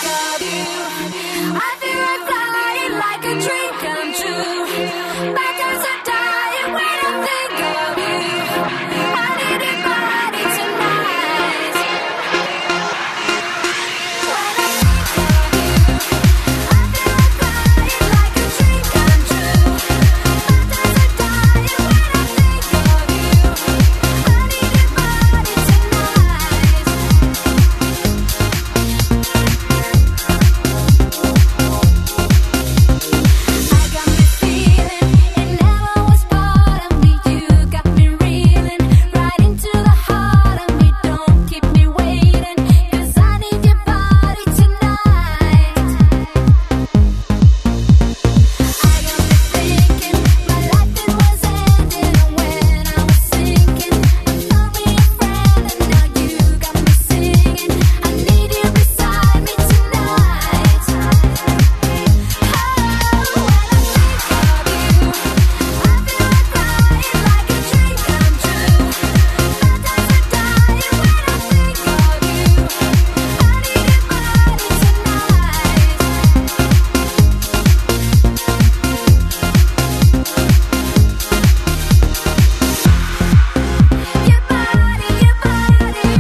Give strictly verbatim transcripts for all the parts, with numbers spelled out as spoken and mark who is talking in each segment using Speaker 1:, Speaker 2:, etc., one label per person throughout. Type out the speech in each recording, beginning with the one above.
Speaker 1: of you. I feel like flying like a dream come true. My days are dying when I think of you. I need your body tonight. When I think of you, I feel like flying like a dream come true. My days are dying when I think of you. I need your body tonight. I got me feeling it never was part of me. You got me reeling right into the heart of me. Don't keep me waiting, 'cause I need your body tonight. I got me thinking my life it was ending, and when I was sinking, I found me a friend, and now you got me singing. I need you beside me tonight. Oh, when I think of you, I feel like flying like a dream come true. My days are dying when I think of you. I need your body tonight. Your body, your body.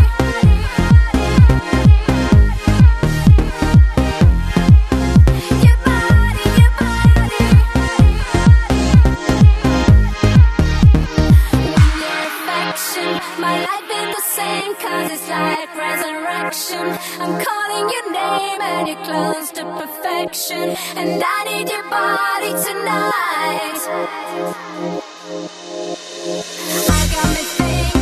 Speaker 1: Your body, your body. With your affection, my life ain't the same, 'cause it's like resurrection. I'm calling your name and you're close to perfection, and I need your body tonight. I got me thinking